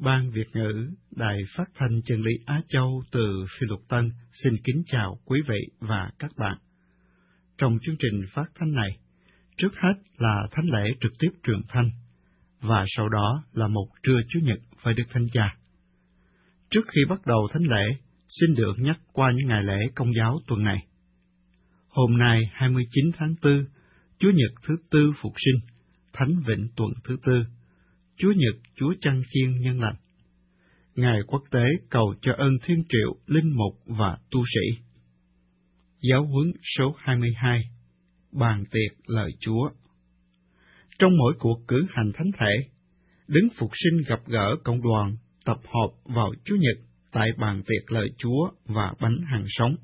Ban Việt ngữ Đài Phát thanh Chân lý Á Châu từ Phi Luật Tân xin kính chào quý vị và các bạn. Trong chương trình phát thanh này, trước hết là thánh lễ trực tiếp truyền thanh, và sau đó là một trưa Chủ nhật với Đức Thánh Cha. Trước khi bắt đầu thánh lễ, xin được nhắc qua những ngày lễ Công giáo tuần này. Hôm nay 29 tháng 4, Chúa Nhật thứ tư Phục sinh, Thánh Vịnh tuần thứ tư, Chúa Nhật Chúa Chăn Chiên Nhân Lành, Ngày Quốc tế cầu cho ơn Thiên Triệu, Linh Mục và Tu sĩ. Giáo huấn số 22, Bàn tiệc lời Chúa. Trong mỗi cuộc cử hành thánh thể, Đấng Phục sinh gặp gỡ cộng đoàn tập họp vào Chủ nhật tại bàn tiệc lời Chúa và bánh hằng sống.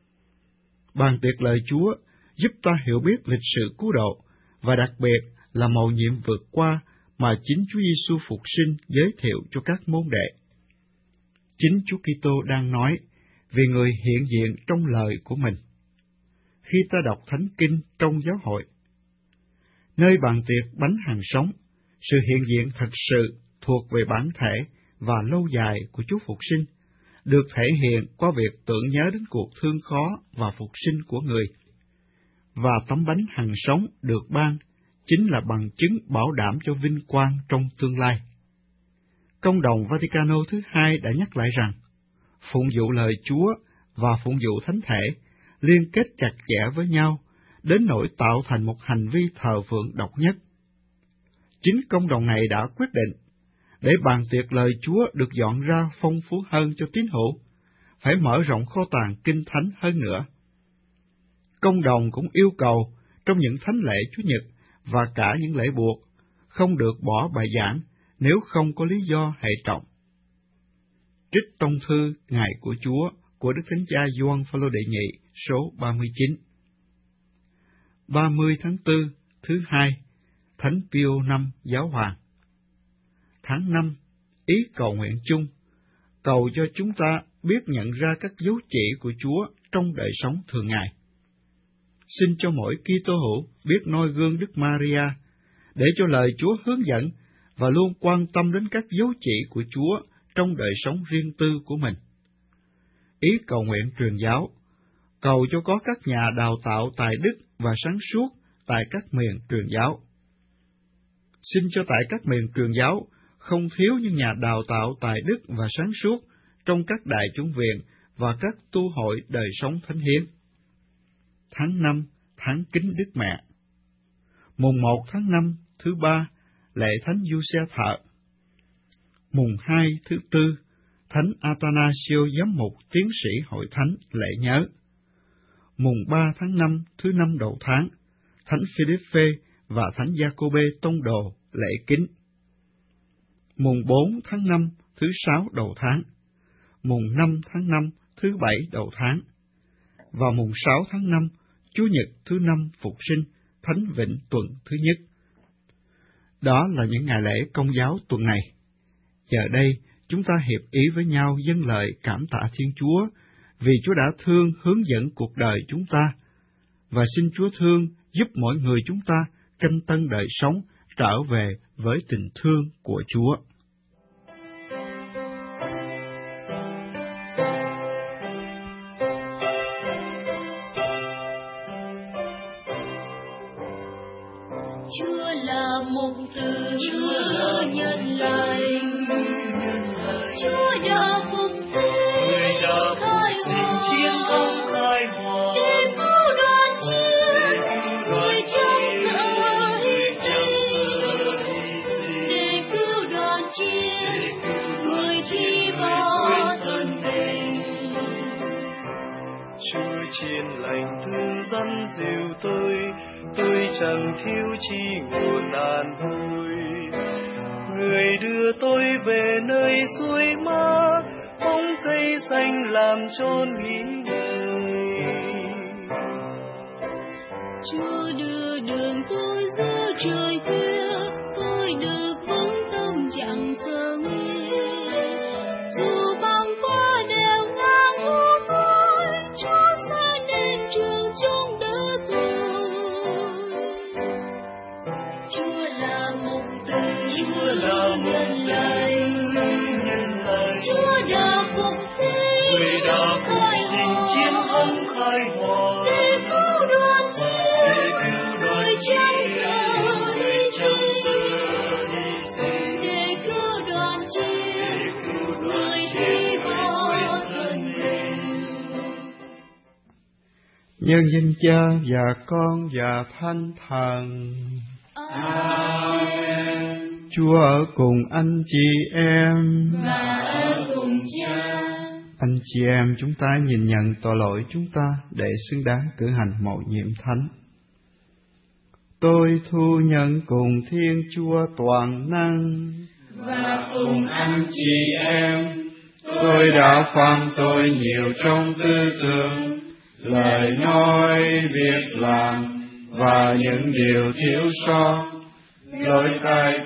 Bàn tiệc lời Chúa giúp ta hiểu biết lịch sử cứu độ, và đặc biệt là mầu nhiệm vượt qua mà chính Chúa Giêsu Phục sinh giới thiệu cho các môn đệ. Chính Chúa Kitô đang nói về người hiện diện trong lời của mình. Khi ta đọc Thánh Kinh trong giáo hội, nơi bàn tiệc bánh hằng sống, sự hiện diện thật sự thuộc về bản thể và lâu dài của Chúa Phục sinh, được thể hiện qua việc tưởng nhớ đến cuộc thương khó và phục sinh của người. Và tấm bánh hằng sống được ban chính là bằng chứng bảo đảm cho vinh quang trong tương lai. Công đồng Vaticano thứ hai đã nhắc lại rằng, phụng vụ lời Chúa và phụng vụ thánh thể liên kết chặt chẽ với nhau, đến nỗi tạo thành một hành vi thờ phượng độc nhất. Chính công đồng này đã quyết định, để bàn tiệc lời Chúa được dọn ra phong phú hơn cho tín hữu, phải mở rộng kho tàng kinh thánh hơn nữa. Công đồng cũng yêu cầu trong những thánh lễ Chủ nhật và cả những lễ buộc, không được bỏ bài giảng nếu không có lý do hệ trọng. Trích tông thư Ngày của Chúa của Đức Thánh Cha Gioan Phaolô đệ nhị số 39. 30 tháng 4, thứ hai, Thánh Pio năm Giáo hoàng. Tháng 5, ý cầu nguyện chung, cầu cho chúng ta biết nhận ra các dấu chỉ của Chúa trong đời sống thường ngày. Xin cho mỗi Kitô hữu biết noi gương Đức Maria, để cho lời Chúa hướng dẫn và luôn quan tâm đến các dấu chỉ của Chúa trong đời sống riêng tư của mình. Ý cầu nguyện truyền giáo, cầu cho có các nhà đào tạo tài đức và sáng suốt tại các miền truyền giáo. Xin cho tại các miền truyền giáo không thiếu những nhà đào tạo tài đức và sáng suốt trong các đại chủng viện và các tu hội đời sống thánh hiến. Tháng 5, tháng kính Đức Mẹ. Mùng 1 tháng 5, thứ ba, lễ Thánh Giuse Thợ. Mùng 2, thứ tư, Thánh Athanasio giám mục tiến sĩ hội thánh lễ nhớ. Mùng 3 tháng 5, thứ năm đầu tháng, Thánh Philippe và Thánh Giacôbê tông đồ lễ kính. Mùng 4 tháng 5, thứ sáu đầu tháng. Mùng 5 tháng 5, thứ bảy đầu tháng. Và mùng 6 tháng 5, Chủ nhật thứ năm Phục sinh, Thánh Vịnh tuần thứ nhất. Đó là những ngày lễ Công giáo tuần này. Giờ đây, chúng ta hiệp ý với nhau dâng lời cảm tạ Thiên Chúa, vì Chúa đã thương hướng dẫn cuộc đời chúng ta, và xin Chúa thương giúp mỗi người chúng ta canh tân đời sống trở về với tình thương của Chúa. Chúa là mục tử, Chúa là nhân lành, Chúa đã phục sinh, chiến thắng khai hòa, để cứu đoàn chiên, người chẳng sợ hy sinh, để cứu đoàn chiên, người thi ba thân mình. Chúa chiên lành thương dẫn dìu tôi chẳng thiếu chi nguồn an vui. Người đưa tôi về nơi suối mát, bóng cây xanh làm chốn nghỉ ngơi. Chúa đưa đường tôi giữa trời khuya, tôi được vững tâm chẳng sợ nguy. Dù băng qua đèo ngang ngô thôi, Chúa sẽ đến trường trong đỡ tôi. Chúa là mục tử, Chúa là mục lành, Chúa đã phục sinh, Người đã phục sinh chiến thắng khai hòa, để cứu đoàn chiên, người trắng giờ hy sinh, để cứu đoàn chiên, người thi bỏ thân mình. Nhân danh Cha và Con và Thánh Thần. Amen. Chúa ở cùng anh chị em. Và ở cùng Cha. Anh chị em, chúng ta nhìn nhận tội lỗi chúng ta để xứng đáng cử hành mầu nhiệm thánh. Tôi thu nhận cùng Thiên Chúa toàn năng và cùng anh chị em, tôi đã phạm tội nhiều trong tư tưởng, lời nói, việc làm và những điều thiếu sót. Lỗi tại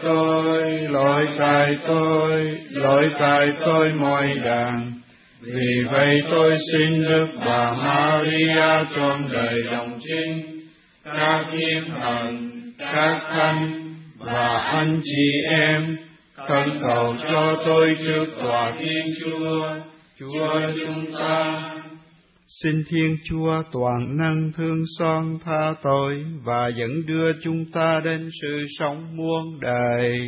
tôi mọi đàn. Vì vậy tôi xin Đức Bà Maria trọn đời đồng trinh, các thiên thần, các thánh và anh chị em khẩn cầu cho tôi trước tòa Thiên Chúa, Chúa chúng ta. Xin Thiên Chúa toàn năng thương xót tha tội và dẫn đưa chúng ta đến sự sống muôn đời.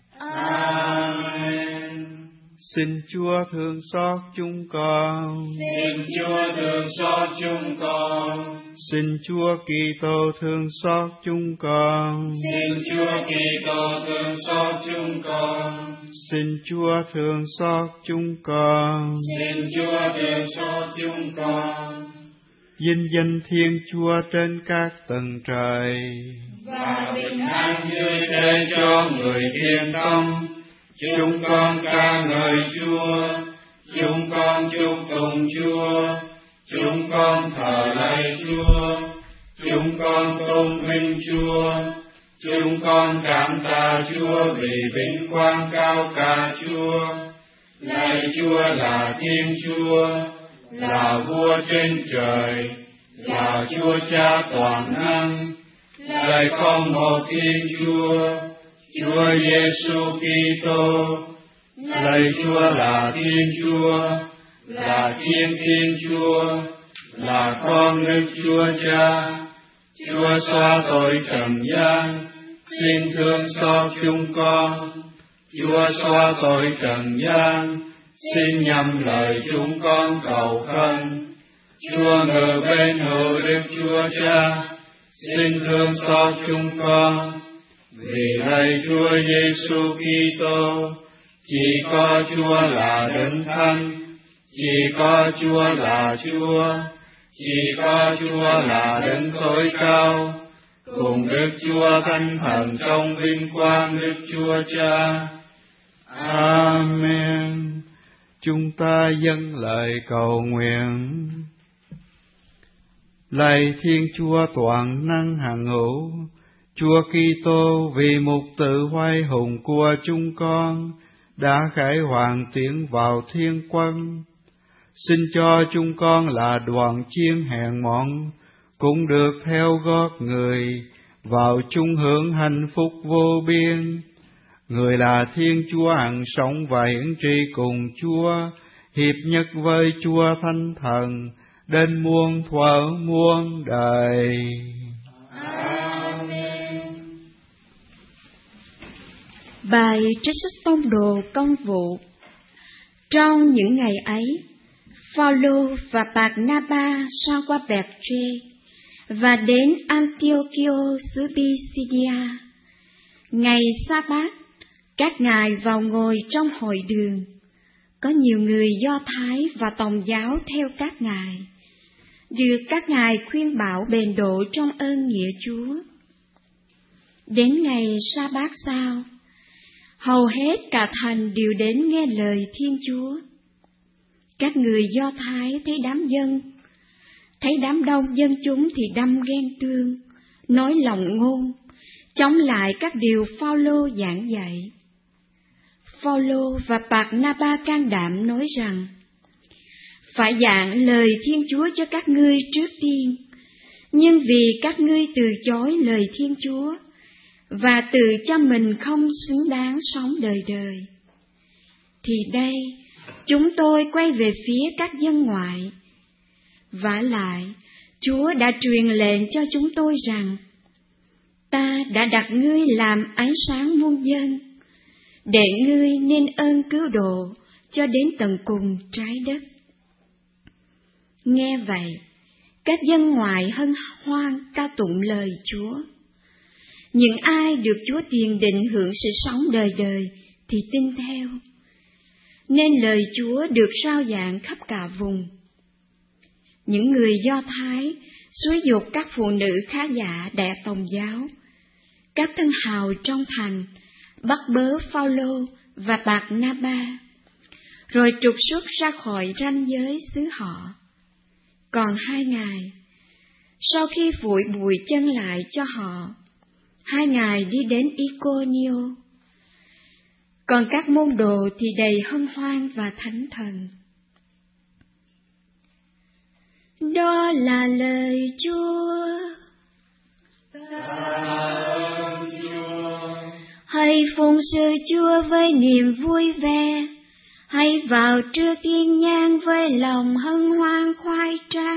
Amen. Xin Chúa thương xót chúng con. Xin Chúa thương xót chúng con. Xin Chúa Kitô thương xót chúng con. Xin Chúa Kitô thương xót chúng con. Xin Chúa thương xót chúng con. Xin Chúa thương xót chúng con. Vinh danh Thiên Chúa trên các tầng trời, và bình an dưới thế cho người thiên tâm. Chúng con ca ngợi Chúa, chúng con chúc tụng Chúa, chúng con thờ lạy Chúa, chúng con tôn vinh Chúa, chúng con cảm tạ Chúa vì vinh quang cao cả Chúa. Lạy Chúa là Thiên Chúa, là Vua trên trời, là Chúa Cha toàn năng. Lạy con một Thiên Chúa, Chúa Giêsu Kitô. Lạy Chúa là Thiên Chúa, là Thiên Chúa, là con Đức Chúa Cha. Chúa xóa tội trần gian, xin thương xót chúng con. Chúa xóa tội trần gian, xin nhậm lời chúng con cầu khẩn. Chúa ngự bên hữu Đức Chúa Cha, xin thương xót chúng con. Vì lạy Chúa Giêsu Kitô, chỉ có Chúa là Đấng Thánh, chỉ có Chúa là Chúa, chỉ có Chúa là Đấng tối cao, cùng Đức Chúa Thánh Thần trong vinh quang Đức Chúa Cha. Amen. Chúng ta dâng lời cầu nguyện. Lạy Thiên Chúa toàn năng hằng hữu, Chúa Kitô vì mục tự oai hùng của chúng con đã khải hoàn tiến vào thiên quân. Xin cho chúng con là đoàn chiên hèn mọn, cũng được theo gót người vào chung hưởng hạnh phúc vô biên. Người là Thiên Chúa hằng sống và hiển trị cùng Chúa, hiệp nhất với Chúa Thánh Thần, đến muôn thuở muôn đời. Amen. Bài trích sách Tông Đồ Công vụ. Trong những ngày ấy, Phao-lô và Bạc-na-ba sang qua Bẹt-trê và đến Antiochio xứ Pisidia. Ngày Sa-bát, các ngài vào ngồi trong hội đường. Có nhiều người Do Thái và Tòng giáo theo các ngài, được các ngài khuyên bảo bền độ trong ơn nghĩa Chúa. Đến ngày Sa-bát sau, hầu hết cả thành đều đến nghe lời Thiên Chúa. Các người Do Thái thấy đám đông dân chúng thì đâm ghen tương, nói lòng ngôn, chống lại các điều Phao-lô giảng dạy. Phao-lô và Bạc-na-ba can đảm nói rằng, phải giảng lời Thiên Chúa cho các ngươi trước tiên, nhưng vì các ngươi từ chối lời Thiên Chúa và tự cho mình không xứng đáng sống đời đời, thì đây chúng tôi quay về phía các dân ngoại. Vả lại, Chúa đã truyền lệnh cho chúng tôi rằng, ta đã đặt ngươi làm ánh sáng muôn dân, để ngươi nên ơn cứu độ cho đến tận cùng trái đất. Nghe vậy, các dân ngoại hân hoan ca tụng lời Chúa. Những ai được Chúa tiền định hưởng sự sống đời đời thì tin theo, nên lời Chúa được rao giảng khắp cả vùng. Những người Do Thái xúi giục các phụ nữ khá giả đệ tòng giáo, các thân hào trong thành bắt bớ Phao-lô và Bạc-na-ba, rồi trục xuất ra khỏi ranh giới xứ họ. Còn 2 ngày, sau khi phủi bụi chân lại cho họ, 2 ngày đi đến Iconio. Còn các môn đồ thì đầy hân hoan và thánh thần. Đó là lời Chúa. Hãy phụng sự Chúa với niềm vui vẻ, hãy vào trước thiên nhang với lòng hân hoan khoái trá.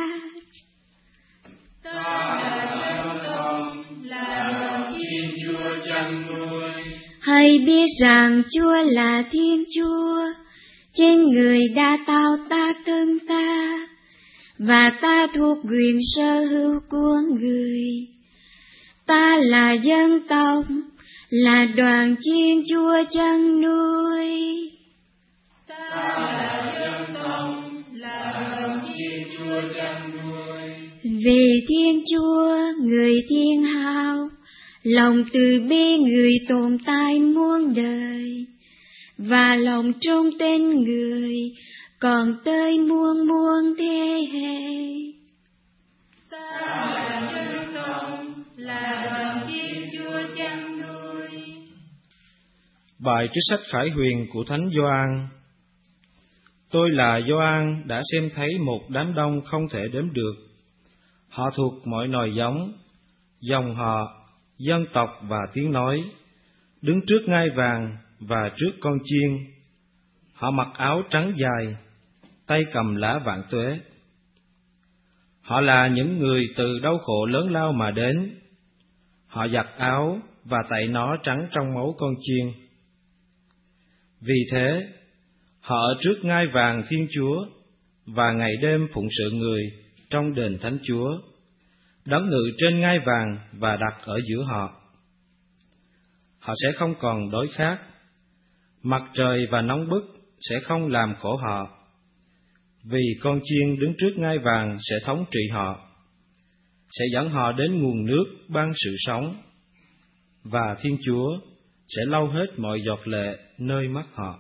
Hãy biết rằng Chúa là Thiên Chúa, trên người đã tạo ta thân ta, và ta thuộc quyền sở hữu của người. Ta là dân tộc, là đoàn chiên Chúa chăn nuôi. Ta là dân tộc, là đoàn chiên Chúa chăn nuôi. Vì Thiên Chúa, người thiên hào, lòng từ bi người tồn tại muôn đời, và lòng trong tên người còn tới muôn muôn thế hệ. Ta là dân tộc, là đoàn chiên Chúa chăn nuôi. Bài trích sách Khải Huyền của Thánh Gioan. Tôi là Gioan đã xem thấy một đám đông không thể đếm được. Họ thuộc mọi nòi giống, dòng họ, dân tộc và tiếng nói, đứng trước ngai vàng và trước con chiên. Họ mặc áo trắng dài, tay cầm lá vạn tuế. Họ là những người từ đau khổ lớn lao mà đến. Họ giặt áo và tẩy nó trắng trong máu con chiên. Vì thế, họ ở trước ngai vàng Thiên Chúa và ngày đêm phụng sự người trong đền Thánh Chúa, đấng ngự trên ngai vàng và đặt ở giữa họ. Họ sẽ không còn đói khát, mặt trời và nóng bức sẽ không làm khổ họ, vì con chiên đứng trước ngai vàng sẽ thống trị họ, sẽ dẫn họ đến nguồn nước ban sự sống, và Thiên Chúa sẽ lau hết mọi giọt lệ nơi mắt họ.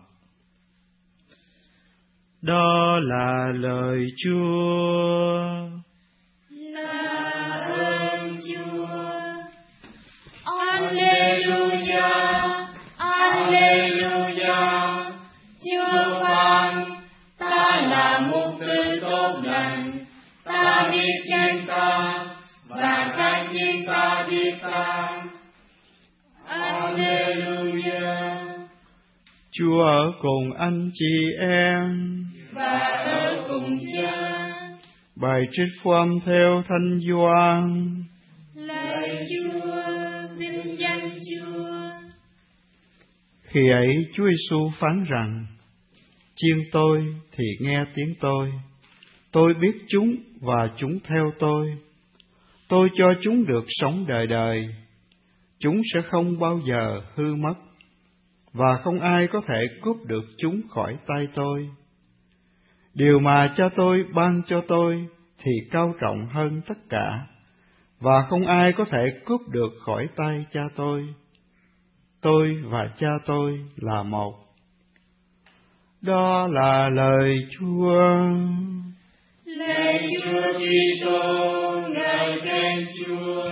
Đó là lời Chúa. Ơn Chúa. Alleluia, Alleluia. Chúa phán, ta là mục tử tốt lành, ta biết chiên ta, và các chiên ta biết ta. Alleluia. Chúa ở cùng anh chị em và ở cùng Cha. Bài trích phúc âm theo Thánh Gioan. Lạy Chúa, vinh danh Chúa. Khi ấy Chúa Giêsu phán rằng: Chiên tôi thì nghe tiếng tôi biết chúng và chúng theo tôi. Tôi cho chúng được sống đời đời, chúng sẽ không bao giờ hư mất, và không ai có thể cướp được chúng khỏi tay tôi. Điều mà Cha tôi ban cho tôi thì cao trọng hơn tất cả, và không ai có thể cướp được khỏi tay Cha tôi. Tôi và Cha tôi là một. Đó là lời Chúa. Lạy Chúa Kitô, ngợi khen Chúa.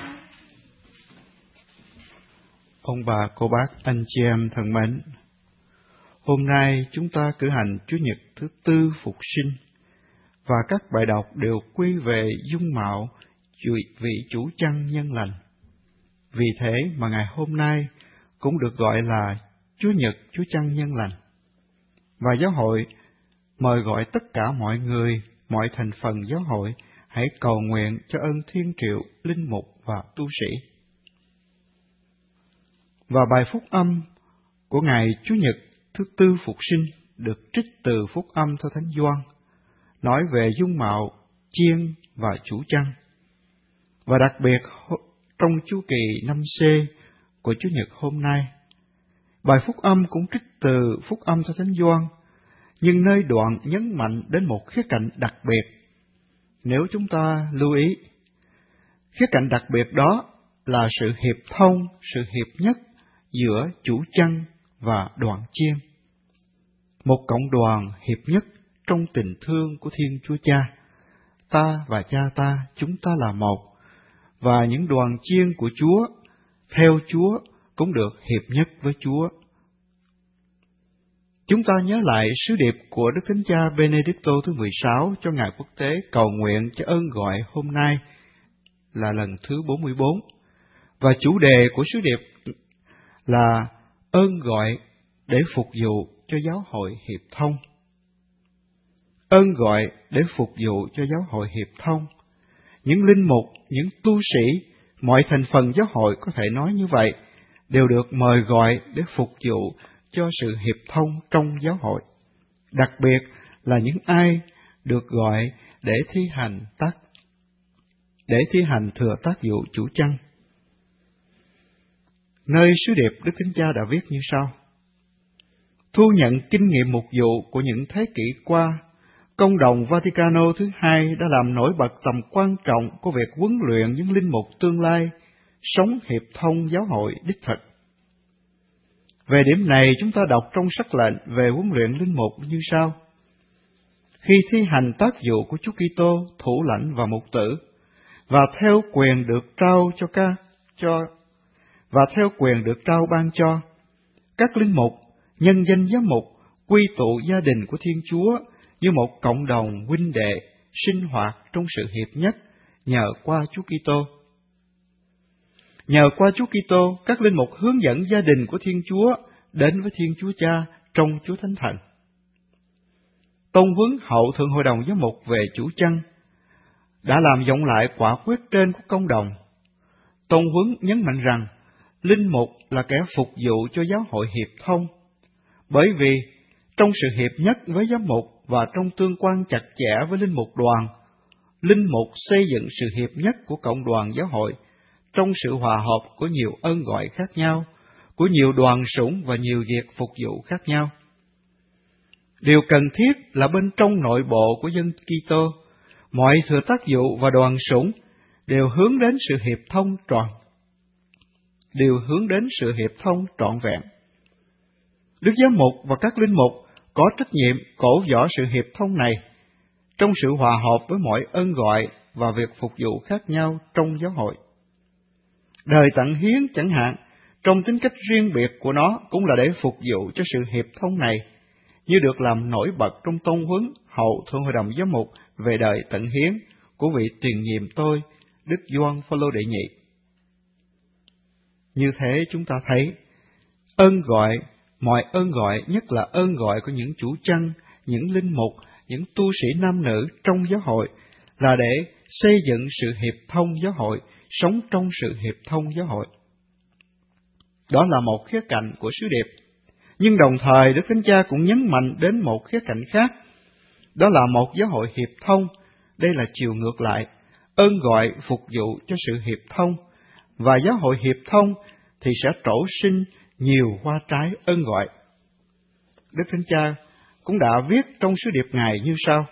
Ông bà, cô bác, anh chị em thân mến, hôm nay chúng ta cử hành Chúa Nhật thứ tư Phục Sinh, và các bài đọc đều quy về dung mạo vị chủ chăn nhân lành. Vì thế mà ngày hôm nay cũng được gọi là Chúa Nhật Chúa Chăn Nhân Lành. Và giáo hội mời gọi tất cả mọi người, mọi thành phần giáo hội hãy cầu nguyện cho ơn thiên triệu, linh mục và tu sĩ. Và bài phúc âm của ngày Chủ nhật thứ tư Phục sinh được trích từ phúc âm theo Thánh Gioan, nói về dung mạo chiên và chủ chăn. Và đặc biệt trong chu kỳ 5C của Chủ nhật hôm nay, bài phúc âm cũng trích từ phúc âm theo Thánh Gioan, nhưng nơi đoạn nhấn mạnh đến một khía cạnh đặc biệt. Nếu chúng ta lưu ý, khía cạnh đặc biệt đó là sự hiệp thông, sự hiệp nhất giữa chủ chăn và đoàn chiên. Một cộng đoàn hiệp nhất trong tình thương của Thiên Chúa Cha. Ta và Cha ta, chúng ta là một, và những đoàn chiên của Chúa, theo Chúa, cũng được hiệp nhất với Chúa. Chúng ta nhớ lại sứ điệp của Đức Thánh Cha Benedicto thứ 16 cho Ngày Quốc tế cầu nguyện cho ơn gọi hôm nay là lần thứ 44, và chủ đề của sứ điệp là ơn gọi để phục vụ cho giáo hội hiệp thông. Ơn gọi để phục vụ cho giáo hội hiệp thông. Những linh mục, những tu sĩ, mọi thành phần giáo hội có thể nói như vậy, đều được mời gọi để phục vụ cho sự hiệp thông trong giáo hội. Đặc biệt là những ai được gọi để thi hành thừa tác vụ chủ chăn. Nơi sứ điệp Đức Thánh Cha đã viết như sau: thu nhận kinh nghiệm mục vụ của những thế kỷ qua, Công đồng Vaticano thứ hai đã làm nổi bật tầm quan trọng của việc huấn luyện những linh mục tương lai sống hiệp thông giáo hội đích thực. Về điểm này, chúng ta đọc trong sắc lệnh về huấn luyện linh mục như sau: khi thi hành tác vụ của Chúa Kitô, thủ lãnh và mục tử, và theo quyền được trao ban cho, các linh mục, nhân danh giám mục, quy tụ gia đình của Thiên Chúa như một cộng đồng huynh đệ sinh hoạt trong sự hiệp nhất nhờ qua Chúa Kitô. Nhờ qua Chúa Kitô, các linh mục hướng dẫn gia đình của Thiên Chúa đến với Thiên Chúa Cha trong Chúa Thánh Thần. Tông huấn hậu thượng hội đồng giám mục về chủ chăn đã làm vọng lại quả quyết trên của công đồng. Tông huấn nhấn mạnh rằng linh mục là kẻ phục vụ cho giáo hội hiệp thông, bởi vì trong sự hiệp nhất với giám mục và trong tương quan chặt chẽ với linh mục đoàn, linh mục xây dựng sự hiệp nhất của cộng đoàn giáo hội trong sự hòa hợp của nhiều ơn gọi khác nhau, của nhiều đoàn sủng và nhiều việc phục vụ khác nhau. Điều cần thiết là bên trong nội bộ của dân Kitô, mọi thừa tác vụ và đoàn sủng đều hướng đến sự hiệp thông trọn vẹn. Đức giám mục và các linh mục có trách nhiệm cổ võ sự hiệp thông này trong sự hòa hợp với mọi ơn gọi và việc phục vụ khác nhau trong giáo hội. Đời tận hiến chẳng hạn, trong tính cách riêng biệt của nó cũng là để phục vụ cho sự hiệp thông này, như được làm nổi bật trong tông huấn hậu thượng hội đồng giám mục về đời tận hiến của vị tiền nhiệm tôi, Đức Gioan Phaolô đệ nhị. Như thế chúng ta thấy, mọi ơn gọi, nhất là ơn gọi của những chủ chăn, những linh mục, những tu sĩ nam nữ trong giáo hội, là để xây dựng sự hiệp thông giáo hội, sống trong sự hiệp thông giáo hội. Đó là một khía cạnh của sứ điệp. Nhưng đồng thời, Đức Thánh Cha cũng nhấn mạnh đến một khía cạnh khác, đó là một giáo hội hiệp thông. Đây là chiều ngược lại, ơn gọi phục vụ cho sự hiệp thông, và giáo hội hiệp thông thì sẽ trổ sinh nhiều hoa trái ơn gọi. Đức Thánh Cha cũng đã viết trong sứ điệp Ngài như sau: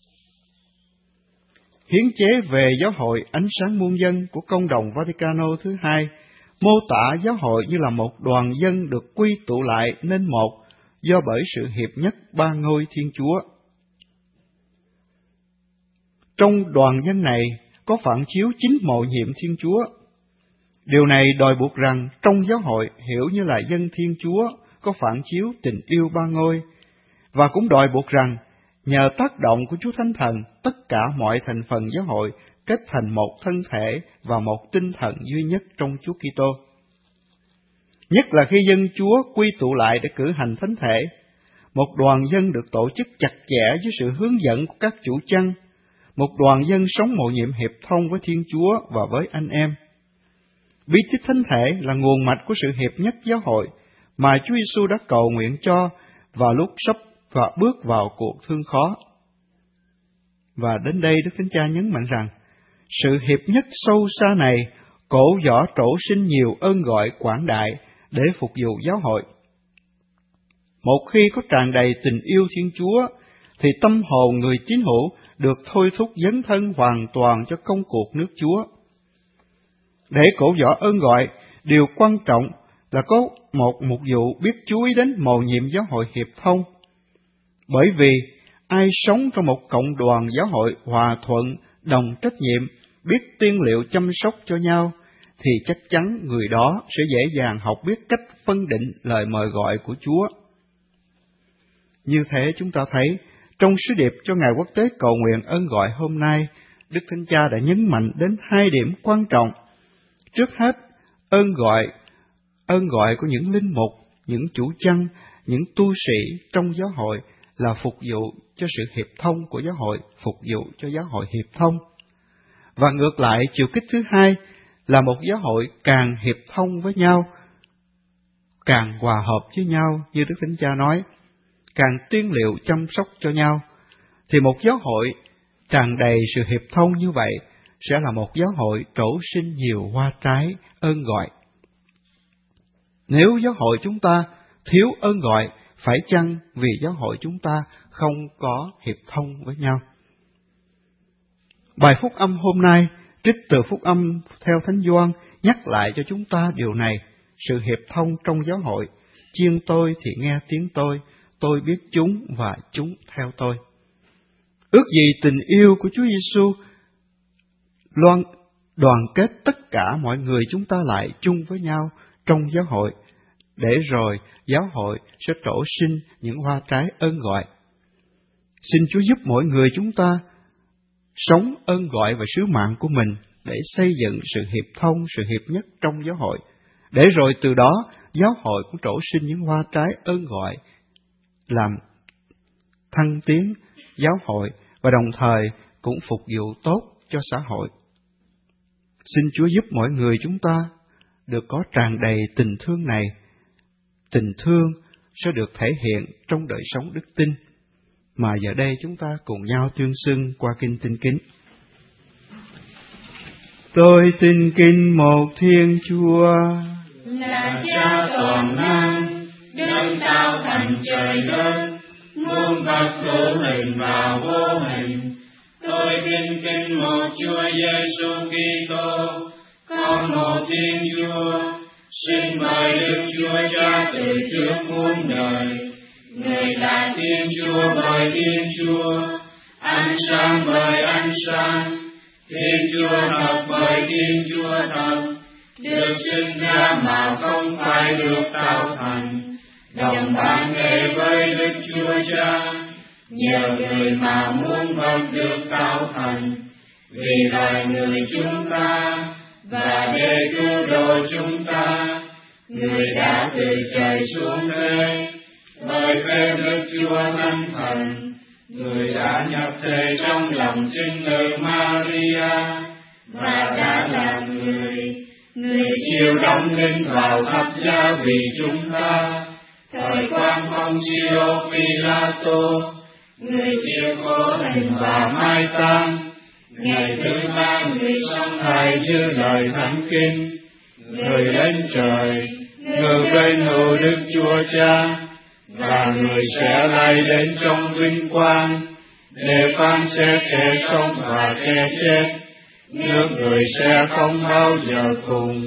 hiến chế về giáo hội ánh sáng muôn dân của Công đồng Vaticano thứ hai mô tả giáo hội như là một đoàn dân được quy tụ lại nên một do bởi sự hiệp nhất ba ngôi Thiên Chúa. Trong đoàn dân này có phản chiếu chính mầu nhiệm Thiên Chúa. Điều này đòi buộc rằng trong giáo hội hiểu như là dân Thiên Chúa có phản chiếu tình yêu ba ngôi, và cũng đòi buộc rằng nhờ tác động của Chúa Thánh Thần, tất cả mọi thành phần giáo hội kết thành một thân thể và một tinh thần duy nhất trong Chúa Kitô. Nhất là khi dân Chúa quy tụ lại để cử hành thánh thể, Một đoàn dân được tổ chức chặt chẽ dưới sự hướng dẫn của các chủ chăn. Một đoàn dân sống mầu nhiệm hiệp thông với Thiên Chúa và với anh em. Bí tích thánh thể là nguồn mạch của sự hiệp nhất giáo hội mà Chúa Giêsu đã cầu nguyện cho vào lúc sắp và bước vào cuộc thương khó. Và đến đây Đức Thánh Cha nhấn mạnh rằng, sự hiệp nhất sâu xa này cổ võ trổ sinh nhiều ơn gọi quảng đại để phục vụ giáo hội. Một khi có tràn đầy tình yêu Thiên Chúa, thì tâm hồn người tín hữu được thôi thúc dấn thân hoàn toàn cho công cuộc nước Chúa. Để cổ võ ơn gọi, điều quan trọng là có một mục vụ biết chú ý đến mầu nhiệm giáo hội hiệp thông. Bởi vì ai sống trong một cộng đoàn giáo hội hòa thuận, đồng trách nhiệm, biết tiên liệu chăm sóc cho nhau, thì chắc chắn người đó sẽ dễ dàng học biết cách phân định lời mời gọi của Chúa. Như thế chúng ta thấy, trong sứ điệp cho Ngày Quốc tế cầu nguyện ơn gọi hôm nay, Đức Thánh Cha đã nhấn mạnh đến hai điểm quan trọng. Trước hết, ơn gọi của những linh mục, những chủ chăn, những tu sĩ trong giáo hội là phục vụ cho sự hiệp thông của giáo hội, phục vụ cho giáo hội hiệp thông. Và ngược lại, chiều kích thứ hai là một giáo hội càng hiệp thông với nhau, càng hòa hợp với nhau, như Đức Thánh Cha nói, càng tiên liệu chăm sóc cho nhau, thì một giáo hội tràn đầy sự hiệp thông như vậy sẽ là một giáo hội trổ sinh nhiều hoa trái ơn gọi. Nếu giáo hội chúng ta thiếu ơn gọi, phải chăng vì giáo hội chúng ta không có hiệp thông với nhau? Bài phúc âm hôm nay trích từ phúc âm theo Thánh Gioan nhắc lại cho chúng ta điều này, sự hiệp thông trong giáo hội. Chiên tôi thì nghe tiếng tôi biết chúng và chúng theo tôi. Ước gì tình yêu của Chúa Giêsu đoàn kết tất cả mọi người chúng ta lại chung với nhau trong giáo hội, để rồi giáo hội sẽ trổ sinh những hoa trái ơn gọi. Xin Chúa giúp mỗi người chúng ta sống ơn gọi và sứ mạng của mình để xây dựng sự hiệp thông, sự hiệp nhất trong giáo hội, để rồi từ đó giáo hội cũng trổ sinh những hoa trái ơn gọi, làm thăng tiến giáo hội và đồng thời cũng phục vụ tốt cho xã hội. Xin Chúa giúp mỗi người chúng ta được có tràn đầy tình thương này. Tình thương sẽ được thể hiện trong đời sống đức tin, mà giờ đây chúng ta cùng nhau tuyên xưng qua kinh Tin Kính. Tôi tin kính một Thiên Chúa, là Cha toàn năng, đấng tạo thành trời đất, muôn vật hữu hình và vô hình. Tôi tin kính một Chúa Giêsu Kitô, con một Thiên Chúa, sinh bởi Đức Chúa Cha từ trước muôn đời. Người là Thiên Chúa bởi Thiên Chúa, ánh sáng bởi ánh sáng, Thiên Chúa thật bởi Thiên Chúa thật, được sinh ra mà không phải được tạo thành, đồng bản thể với Đức Chúa Cha, nhờ người mà muôn vật được tạo thành, vì loài người chúng ta và để cứu độ chúng ta, người đã từ trời xuống thế. Bởi phép Đức Chúa Thánh Thần, người đã nhập thể trong lòng trinh nữ Maria và đã làm người. Người chịu đóng linh vào thập giá vì chúng ta. Thời quan Phong Chiêu Phi-la-tô, người chịu khổ hình và mai táng. Ngày thứ ba người sống lại như lời Thánh Kinh. Người lên trời, ngự bên hữu Đức Chúa Cha, và người sẽ lại đến trong vinh quang để phán xét kẻ sống và kẻ chết. Nước người sẽ không bao giờ cùng.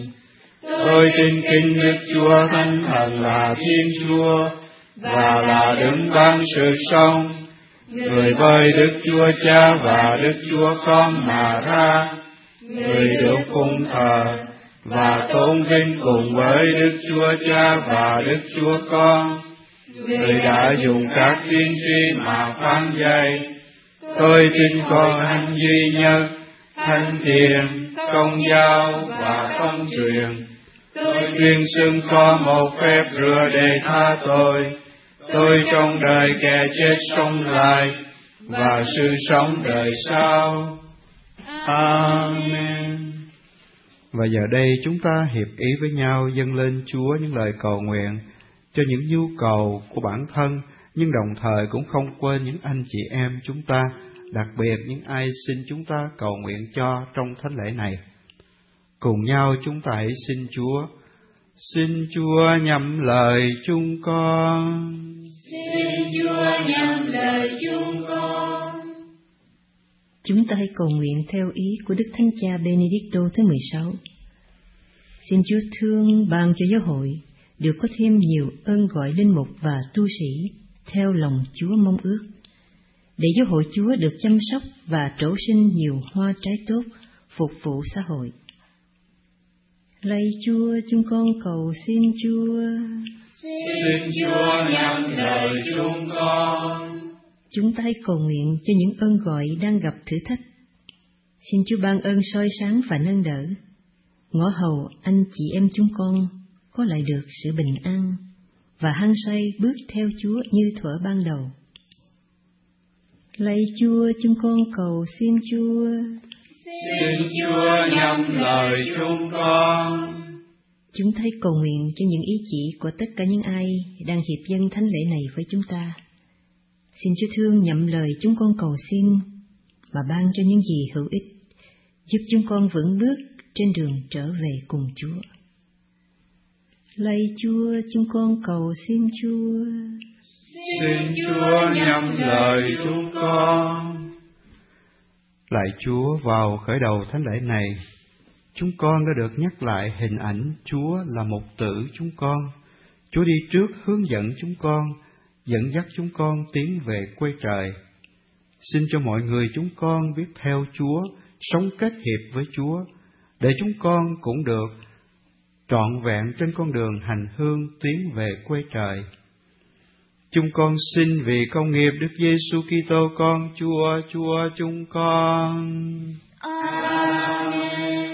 Tôi tin kính Đức Chúa Thánh Thần là Thiên Chúa và là đấng ban sự sống, người bởi Đức Chúa Cha và Đức Chúa Con mà ra, người được phụng thờ và tôn vinh cùng với Đức Chúa Cha và Đức Chúa Con. Người đã dùng các tiên tri mà phán dạy. Tôi tin có Thánh duy nhất, Thánh thiện, Công giáo và Công truyền. Tôi tuyên xưng có một phép rửa để tha tội. tôi trong đời kẻ chết sống lại, và sự sống đời sau. Amen. Và giờ đây chúng ta hiệp ý với nhau dâng lên Chúa những lời cầu nguyện cho những nhu cầu của bản thân, nhưng đồng thời cũng không quên những anh chị em chúng ta, đặc biệt những ai xin chúng ta cầu nguyện cho trong thánh lễ này. Cùng nhau chúng ta hãy xin Chúa. Xin Chúa nhậm lời chúng con. Xin Chúa nhậm lời chúng con. Chúng ta hãy cầu nguyện theo ý của Đức Thánh Cha Benedicto thứ 16. Xin Chúa thương ban cho giáo hội được có thêm nhiều ơn gọi linh mục và tu sĩ theo lòng Chúa mong ước, để giáo hội Chúa được chăm sóc và trổ sinh nhiều hoa trái tốt phục vụ xã hội. Lạy Chúa, chúng con cầu xin Chúa. Xin Chúa nhậm lời chúng con. Chúng ta hãy cầu nguyện cho những ơn gọi đang gặp thử thách. Xin Chúa ban ơn soi sáng và nâng đỡ, ngõ hầu anh chị em chúng con có lại được sự bình an và hăng say bước theo Chúa như thuở ban đầu. Lạy Chúa, chúng con cầu xin Chúa. Xin Chúa nhậm lời chúng con. Chúng ta hãy cầu nguyện cho những ý chỉ của tất cả những ai đang hiệp dâng thánh lễ này với chúng ta. Xin Chúa thương nhậm lời chúng con cầu xin mà ban cho những gì hữu ích, giúp chúng con vững bước trên đường trở về cùng Chúa. Lạy Chúa, chúng con cầu xin Chúa. Xin Chúa nhậm lời chúng con. Lạy Chúa, vào khởi đầu thánh lễ này, chúng con đã được nhắc lại hình ảnh Chúa là một tử chúng con. Chúa đi trước hướng dẫn chúng con, dẫn dắt chúng con tiến về quê trời. Xin cho mọi người chúng con biết theo Chúa, sống kết hiệp với Chúa, để chúng con cũng được trọn vẹn trên con đường hành hương tiến về quê trời. Chúng con xin vì công nghiệp Đức Giêsu Kitô con Chúa chúng con. Amen.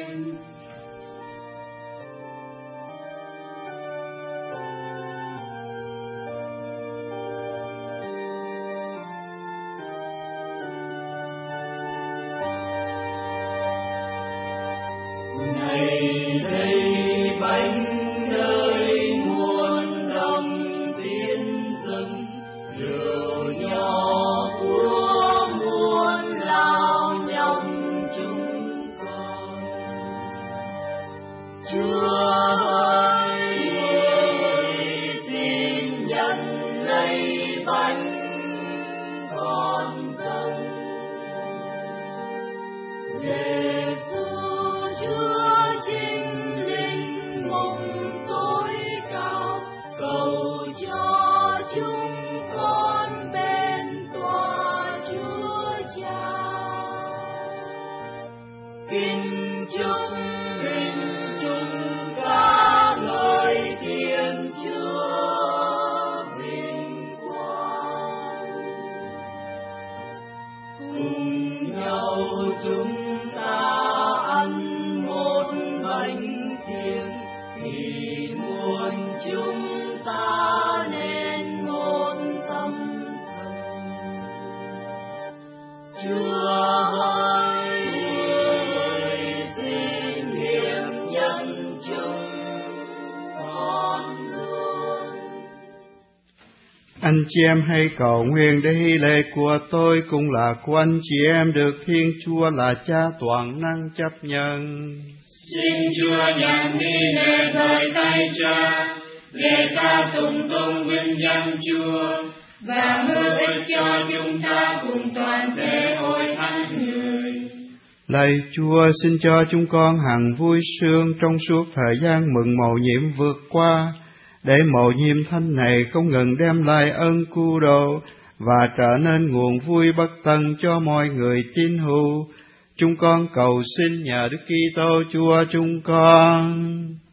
Anh chị em hãy cầu nguyện để hy lễ của tôi cũng là của anh chị em được Thiên Chúa là Cha toàn năng chấp nhận. Xin Chúa nhận hy lễ bởi tay Cha, để ta tùng vinh danh Chúa và hữu ích cho chúng ta cùng toàn thể hội thánh người. Lạy Chúa, xin cho chúng con hằng vui sướng trong suốt thời gian mừng mầu nhiệm vượt qua, để mầu nhiệm thánh này không ngừng đem lại ơn cứu độ và trở nên nguồn vui bất tận cho mọi người tín hữu. Chúng con cầu xin nhờ Đức Kitô Chúa chúng con.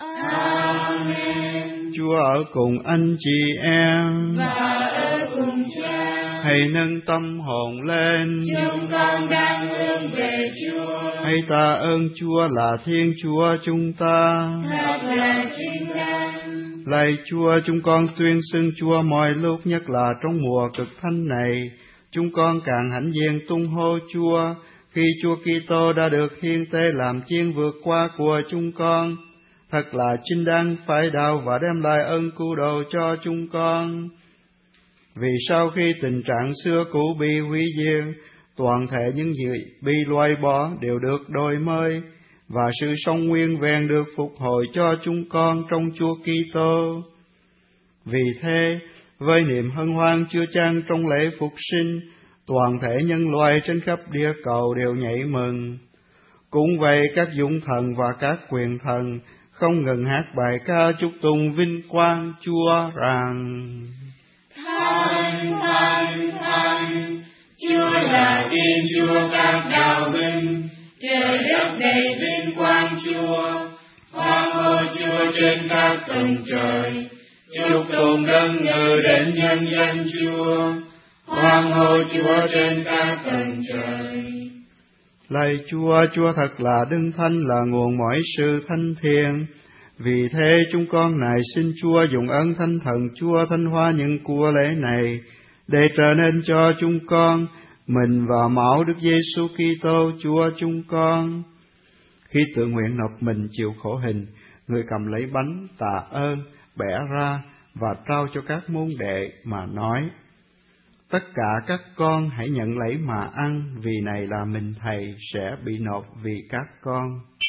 Amen. Chúa ở cùng anh chị em và ở cùng Cha. Hãy nâng tâm hồn lên. Chúng con đang hướng về Chúa. Hãy tạ ơn Chúa là Thiên Chúa chúng ta. Thật là chính đáng. Lạy Chúa, chúng con tuyên xưng Chúa mọi lúc, nhất là trong mùa cực thánh này. Chúng con càng hãnh diện tung hô Chúa, khi Chúa Kitô đã được hiến tế làm chiên vượt qua của chúng con. Thật là chính đáng phải đạo và đem lại ơn cứu độ cho chúng con. Vì sau khi tình trạng xưa cũ bị hủy diệt, toàn thể những gì bị loại bỏ đều được đổi mới, và sự sống nguyên vẹn được phục hồi cho chúng con trong Chúa Kitô. Vì thế, với niềm hân hoan chưa chan trong lễ phục sinh, toàn thể nhân loại trên khắp địa cầu đều nhảy mừng. Cũng vậy, các dũng thần và các quyền thần không ngừng hát bài ca chúc tụng vinh quang Chúa rằng: Thánh, thánh, thánh, Chúa là Thiên Chúa các đạo binh, trời đất đầy vinh quang Chúa. Hoan hô Chúa trên các tầng trời, chúc tụng nâng ngự đến nhân danh Chúa. Hoan hô Chúa trên các tầng trời. Lạy Chúa, Chúa thật là Đấng Thánh, là nguồn mọi sự thánh thiện. Vì thế chúng con nài xin Chúa dùng ơn Thánh Thần Chúa thanh hóa những của lễ này, để trở nên cho chúng con mình và máu Đức Giêsu Kitô Chúa chúng con. Khi tự nguyện nộp mình chịu khổ hình, người cầm lấy bánh tạ ơn, bẻ ra và trao cho các môn đệ mà nói: Tất cả các con hãy nhận lấy mà ăn, vì này là mình Thầy sẽ bị nộp vì các con.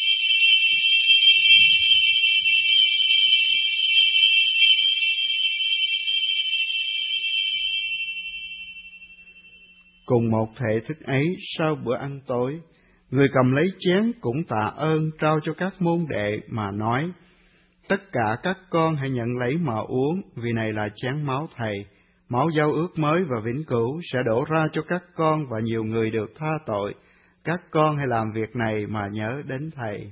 Cùng một thể thức ấy, sau bữa ăn tối, người cầm lấy chén cũng tạ ơn trao cho các môn đệ mà nói: Tất cả các con hãy nhận lấy mà uống, vì này là chén máu Thầy, máu giao ước mới và vĩnh cửu sẽ đổ ra cho các con và nhiều người được tha tội. Các con hãy làm việc này mà nhớ đến Thầy.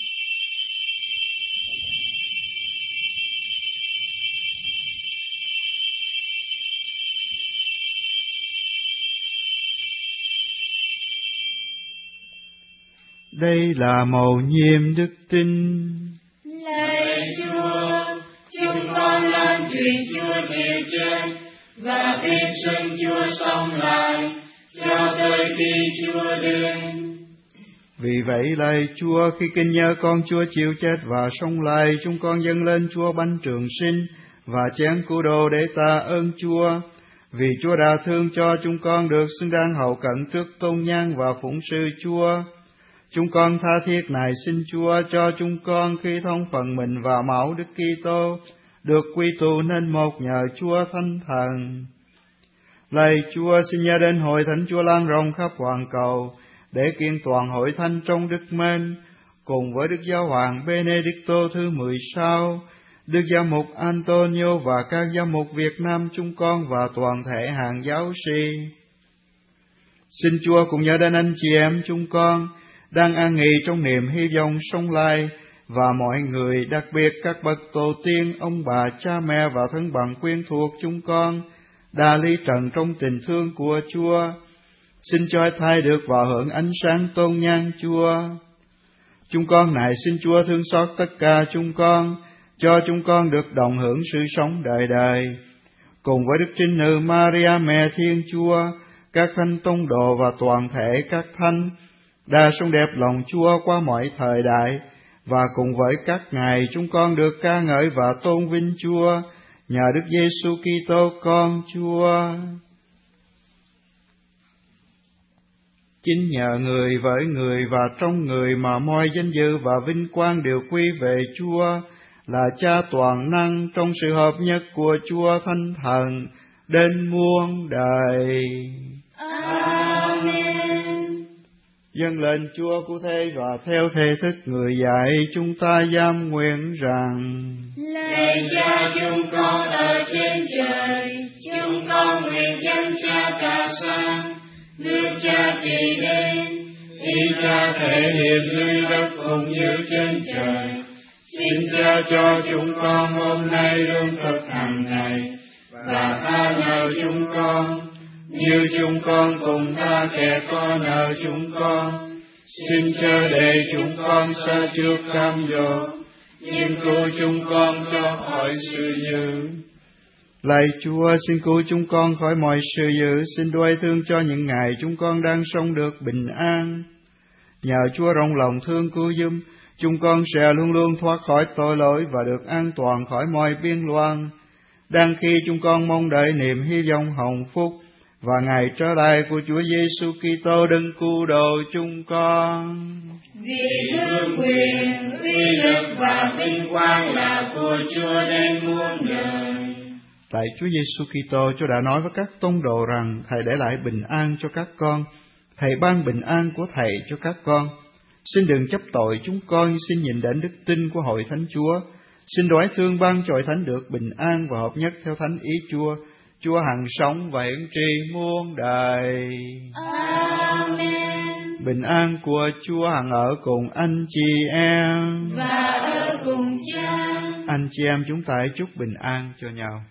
Đây là mầu nhiệm đức tin. Lạy Chúa, chúng con lan truyền Chúa thiêu chết và tin sinh Chúa sống lại cho tới khi Chúa đến. Vì vậy, lạy Chúa, khi kinh nhớ con Chúa chịu chết và sống lại, chúng con dâng lên Chúa bánh trường sinh và chén cứu độ để tạ ơn Chúa. Vì Chúa đã thương cho chúng con được xứng đáng hậu cận trước tôn nhang và phụng sự Chúa. Chúng con tha thiết nài xin Chúa cho chúng con khi thông phần mình và máu Đức Kitô được quy tụ nên một nhờ Chúa Thánh Thần. Lạy Chúa, xin nhớ đến hội thánh Chúa lan rộng khắp hoàn cầu, để kiện toàn hội thánh trong đức mến, cùng với Đức Giáo hoàng Benedicto thứ 16, Đức Giám mục Antonio và các giám mục Việt Nam chúng con và toàn thể hàng giáo sĩ. Xin Chúa cũng nhớ đến anh chị em chúng con đang an nghỉ trong niềm hy vọng sống lại, và mọi người, đặc biệt các bậc tổ tiên, ông bà, cha mẹ và thân bằng quyến thuộc chúng con đã ly trần trong tình thương của Chúa. Xin cho thay được vào hưởng ánh sáng tôn nhang Chúa. Chúng con nài xin Chúa thương xót tất cả chúng con, cho chúng con được đồng hưởng sự sống đời đời. Cùng với Đức Trinh Nữ Maria Mẹ Thiên Chúa, các thánh tông đồ và toàn thể các thánh đã sống đẹp lòng Chúa qua mọi thời đại, và cùng với các ngài chúng con được ca ngợi và tôn vinh Chúa nhờ Đức Giêsu Kitô con Chúa. Chính nhờ người, với người và trong người mà mọi danh dự và vinh quang đều quy về Chúa, là Cha toàn năng, trong sự hợp nhất của Chúa Thánh Thần đến muôn đời. Amen. Dâng lên Chúa cụ thể và theo thể thức người dạy, chúng ta giam nguyện rằng: Lạy Cha chúng con ở trên trời, chúng con nguyện danh Cha ca sang, nước Cha trị đến, ý Cha thể hiện dưới đất cũng như trên trời. Xin Cha cho chúng con hôm nay lương thực hàng ngày, và tha nợ chúng con như chúng con cùng tha kẻ có nợ chúng con. Xin chớ để chúng con sa trước cam dỗ, nhưng cứu chúng con cho thoát khỏi sự dữ. Lạy Chúa, xin cứu chúng con khỏi mọi sự dữ, xin đoái thương cho những ngày chúng con đang sống được bình an. Nhờ Chúa rộng lòng thương cứu giùm, chúng con sẽ luôn luôn thoát khỏi tội lỗi và được an toàn khỏi mọi biên loạn. Đang khi chúng con mong đợi niềm hy vọng hồng phúc và ngày trở lại của Chúa Giêsu Kitô đấng cứu độ chúng con. Vì vương quyền, uy lực và vinh quang là của Chúa đến muôn đời. Tại Chúa Giêsu Kitô, Chúa đã nói với các tông đồ rằng Thầy để lại bình an cho các con. Thầy ban bình an của Thầy cho các con. Xin đừng chấp tội chúng con, xin nhìn đến đức tin của Hội Thánh Chúa. Xin đoái thương ban cho Hội Thánh được bình an và hợp nhất theo thánh ý Chúa. Chúa hằng sống và hiển tri muôn đời. Amen. Bình an của Chúa hằng ở cùng anh chị em và ở cùng Cha. Anh chị em chúng ta chúc bình an cho nhau.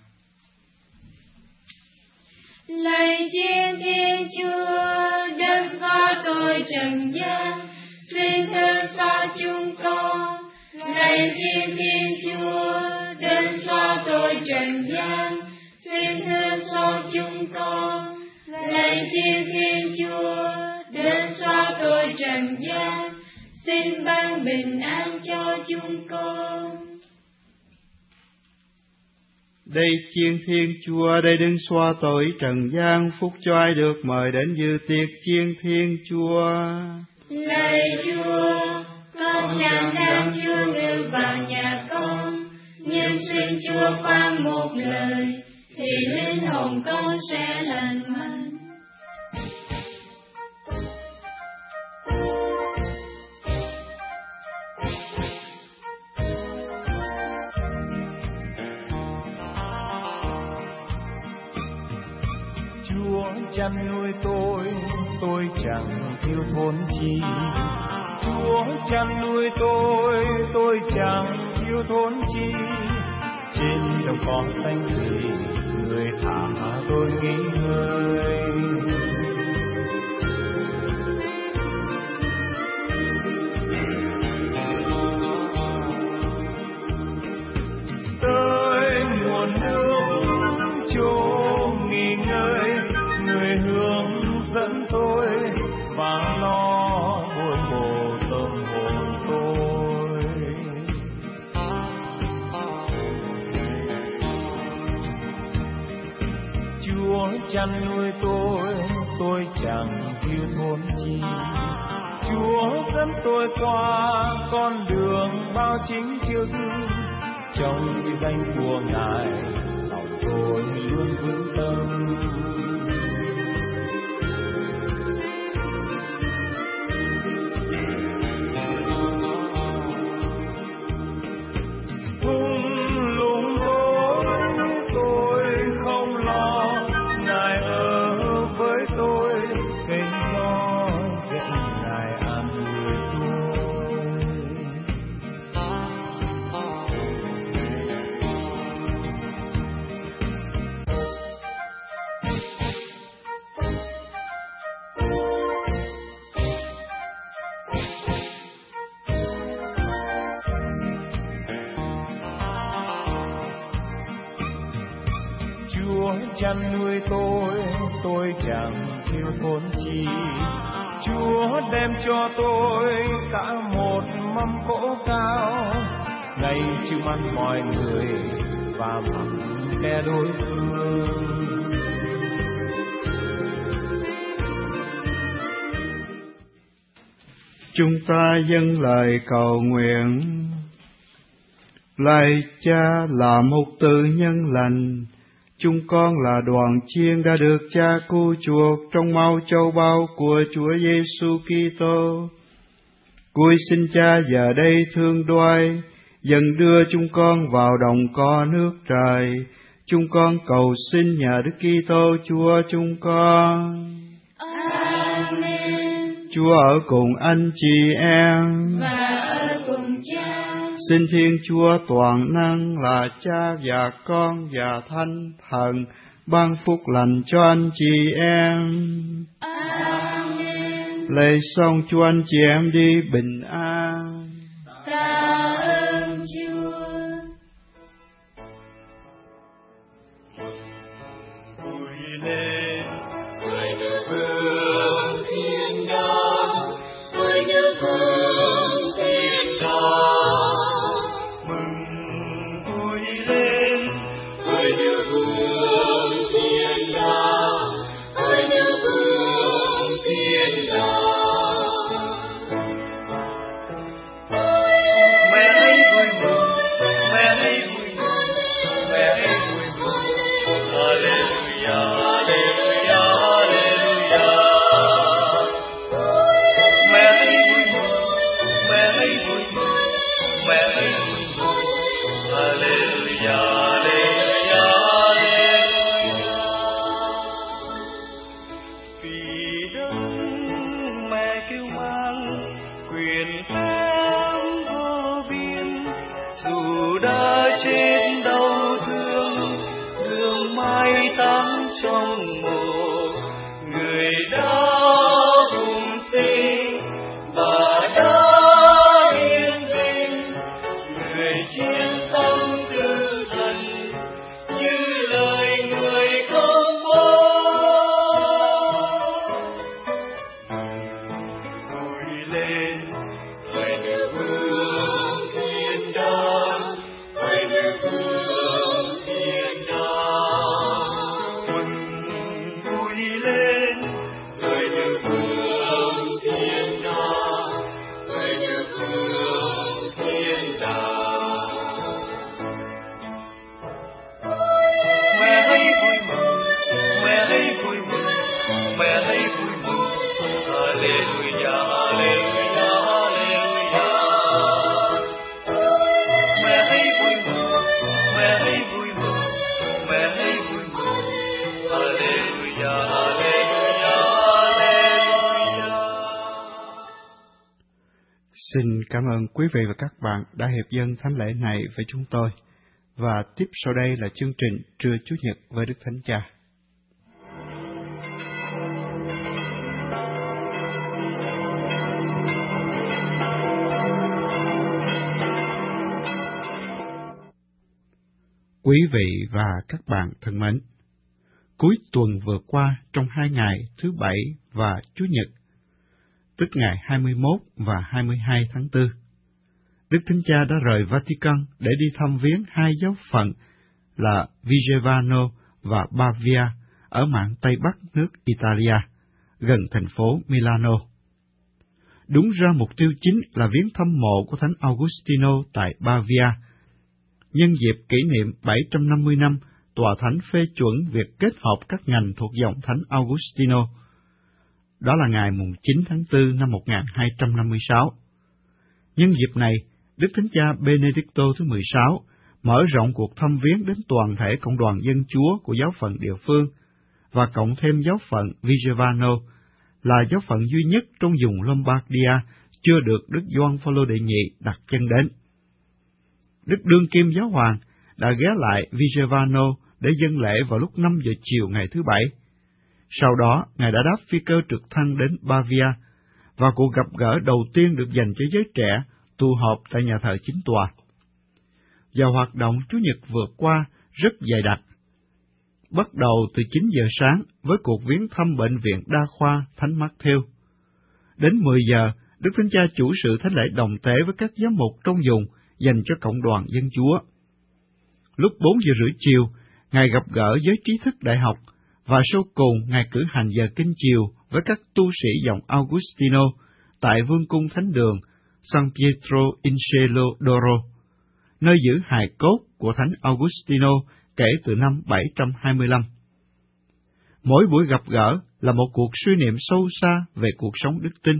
Lạy Thiên Chúa, đấng xóa tội trần gian, xin thương xót chúng con. Lạy Thiên Chúa, đấng xóa tội trần gian, xin thương xót chúng con. Lạy Thiên Chúa, đấng xóa tội trần gian, xin ban bình an cho chúng con. Đây chiên Thiên Chúa, đây đấng xóa tội trần gian, phúc cho ai được mời đến dự tiệc chiên Thiên Chúa. Lạy Chúa, con chẳng đáng chưa ngự vào nhà con, nhưng xin Chúa phán một lời, thì linh hồn con sẽ lành mạnh. Chúa chăn nuôi tôi chẳng thiếu thốn chi. Chúa chăn nuôi tôi chẳng thiếu thốn chi. Trên đồng cỏ xanh tươi, người thả tôi nghỉ ngơi. Tới nguồn nước chỗ nghỉ ngơi, người hướng dẫn tôi và lo bồi bổ tâm hồn tôi. Chúa chăn nuôi tôi chẳng thiếu thốn chi. Chúa dẫn tôi qua con đường bao chính trực, trong cái danh của Ngài lòng tôi luôn vững tâm. Chăn nuôi tôi chẳng thiếu thốn chi. Chúa đem cho tôi cả một mâm cỗ cao, ngày chịu ăn mọi người và mặn kẻ đối phương. Chúng ta dâng lời cầu nguyện. Lạy Cha là một từ nhân lành, chúng con là đoàn chiên đã được Cha cứu chuộc trong máu châu báu của Chúa Giêsu Kitô. Cuối xin Cha giờ đây thương đoái, dần đưa chúng con vào đồng cỏ nước trời. Chúng con cầu xin nhờ Đức Kitô Chúa chúng con. Amen. Chúa ở cùng anh chị em và ở cùng Cha. Xin Thiên Chúa toàn năng là Cha và Con và Thánh Thần ban phúc lành cho anh chị em. Amen. Lạy xong cho anh chị em đi bình an. Tạ ơn Chúa. Xin cảm ơn quý vị và các bạn đã hiệp dâng thánh lễ này với chúng tôi. Và tiếp sau đây là chương trình Trưa Chủ nhật với Đức Thánh Cha. Quý vị và các bạn thân mến, cuối tuần vừa qua trong 2 ngày thứ Bảy và Chủ nhật, tức ngày 21 và 22 tháng 4, Đức Thánh Cha đã rời Vatican để đi thăm viếng 2 giáo phận là Vigevano và Pavia ở mạn Tây Bắc nước Italia, gần thành phố Milano. Đúng ra mục tiêu chính là viếng thăm mộ của Thánh Augustino tại Pavia, nhân dịp kỷ niệm 750 năm Tòa Thánh phê chuẩn việc kết hợp các ngành thuộc dòng Thánh Augustino. Đó là ngày 9 tháng 4 năm 1256. Nhân dịp này, Đức Thánh Cha Benedicto thứ 16 mở rộng cuộc thăm viếng đến toàn thể cộng đoàn dân Chúa của giáo phận địa phương, và cộng thêm giáo phận Vigevano, là giáo phận duy nhất trong vùng Lombardia chưa được Đức Gioan Phaolô đệ nhị đặt chân đến. Đức đương kim giáo hoàng đã ghé lại Vigevano để dâng lễ vào lúc 5 giờ chiều ngày thứ Bảy. Sau đó, Ngài đã đáp phi cơ trực thăng đến Pavia, và cuộc gặp gỡ đầu tiên được dành cho giới trẻ tụ họp tại nhà thờ chính tòa. Và hoạt động Chủ nhật vừa qua rất dày đặc. Bắt đầu từ 9 giờ sáng với cuộc viếng thăm bệnh viện đa khoa Thánh Matthew. Đến 10 giờ, Đức Thánh Cha chủ sự thánh lễ đồng tế với các giám mục trong vùng dành cho cộng đoàn dân Chúa. Lúc 4 giờ rưỡi chiều, Ngài gặp gỡ giới trí thức đại học, và sau cùng Ngài cử hành giờ kinh chiều với các tu sĩ dòng Augustino tại Vương cung Thánh đường San Pietro in Cielo d'Oro, nơi giữ hài cốt của Thánh Augustino kể từ năm 725. Mỗi buổi gặp gỡ là một cuộc suy niệm sâu xa về cuộc sống đức tin.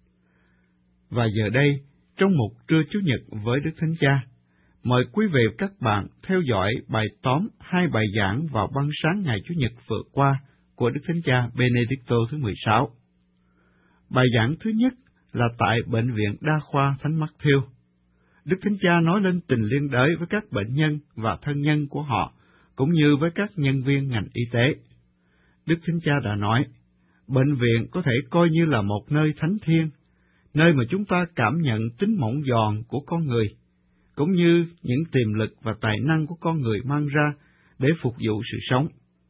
Và giờ đây, trong một trưa Chủ nhật với Đức Thánh Cha, mời quý vị và các bạn theo dõi bài tóm 2 bài giảng vào ban sáng ngày Chủ nhật vừa qua của Đức Thánh Cha Benedicto thứ 16. Bài giảng thứ nhất là tại Bệnh viện Đa khoa Thánh Matthew. Đức Thánh Cha nói lên tình liên đới với các bệnh nhân và thân nhân của họ, cũng như với các nhân viên ngành y tế. Đức Thánh Cha đã nói, bệnh viện có thể coi như là một nơi thánh thiêng, nơi mà chúng ta cảm nhận tính mỏng giòn của con người, cũng như những tiềm lực và tài năng của con người mang ra để phục vụ sự sống.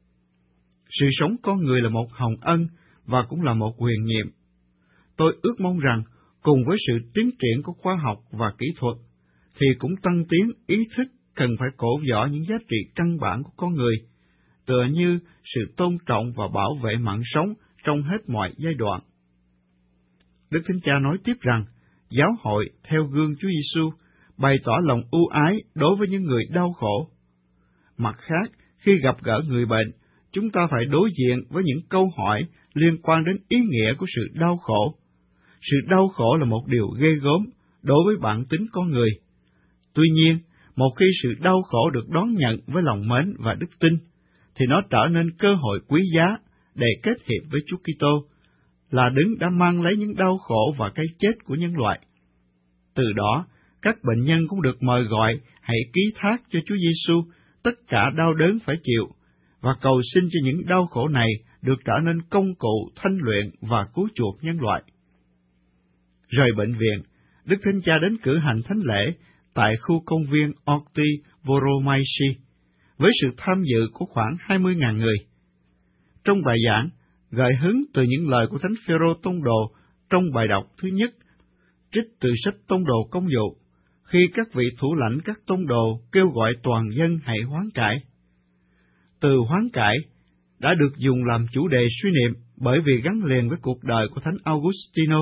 Sự sống con người là một hồng ân và cũng là một huyền nhiệm. Tôi ước mong rằng, cùng với sự tiến triển của khoa học và kỹ thuật, thì cũng tăng tiến ý thức cần phải cổ võ những giá trị căn bản của con người, tựa như sự tôn trọng và bảo vệ mạng sống trong hết mọi giai đoạn. Đức Thánh Cha nói tiếp rằng, giáo hội theo gương Chúa Giêsu bày tỏ lòng ưu ái đối với những người đau khổ. Mặt khác, khi gặp gỡ người bệnh, chúng ta phải đối diện với những câu hỏi liên quan đến ý nghĩa của sự đau khổ. Sự đau khổ là một điều ghê gớm đối với bản tính con người. Tuy nhiên, một khi sự đau khổ được đón nhận với lòng mến và đức tin, thì nó trở nên cơ hội quý giá để kết hiệp với Chúa Kitô, là Đấng đã mang lấy những đau khổ và cái chết của nhân loại. Từ đó, các bệnh nhân cũng được mời gọi hãy ký thác cho Chúa Giêsu tất cả đau đớn phải chịu, và cầu xin cho những đau khổ này được trở nên công cụ thanh luyện và cứu chuộc nhân loại. Rời bệnh viện, Đức Thánh Cha đến cử hành thánh lễ tại khu công viên Orti Voromaishi, với sự tham dự của khoảng 20.000 người. Trong bài giảng, gợi hứng từ những lời của Thánh Phêrô Tông Đồ trong bài đọc thứ nhất, trích từ sách Tông Đồ Công vụ, khi các vị thủ lãnh các tông đồ kêu gọi toàn dân hãy hoán cải. Từ hoán cải đã được dùng làm chủ đề suy niệm bởi vì gắn liền với cuộc đời của Thánh Augustino,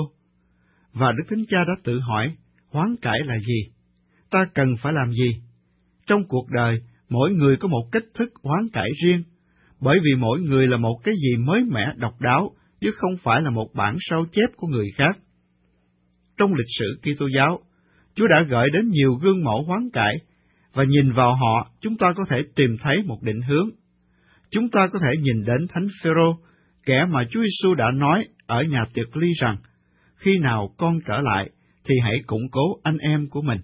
và Đức Thánh Cha đã tự hỏi, hoán cải là gì? Ta cần phải làm gì? Trong cuộc đời, mỗi người có một cách thức hoán cải riêng, bởi vì mỗi người là một cái gì mới mẻ độc đáo, chứ không phải là một bản sao chép của người khác. Trong lịch sử Kitô giáo, Chúa đã gợi đến nhiều gương mẫu hoán cải, và nhìn vào họ, chúng ta có thể tìm thấy một định hướng. Chúng ta có thể nhìn đến Thánh Phêrô, kẻ mà Chúa Giêsu đã nói ở nhà tiệc ly rằng, khi nào con trở lại, thì hãy củng cố anh em của mình.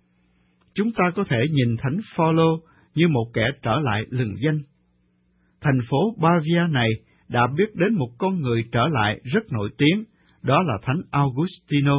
Chúng ta có thể nhìn Thánh Phaolô như một kẻ trở lại lừng danh. Thành phố Pavia này đã biết đến một con người trở lại rất nổi tiếng, đó là Thánh Augustino.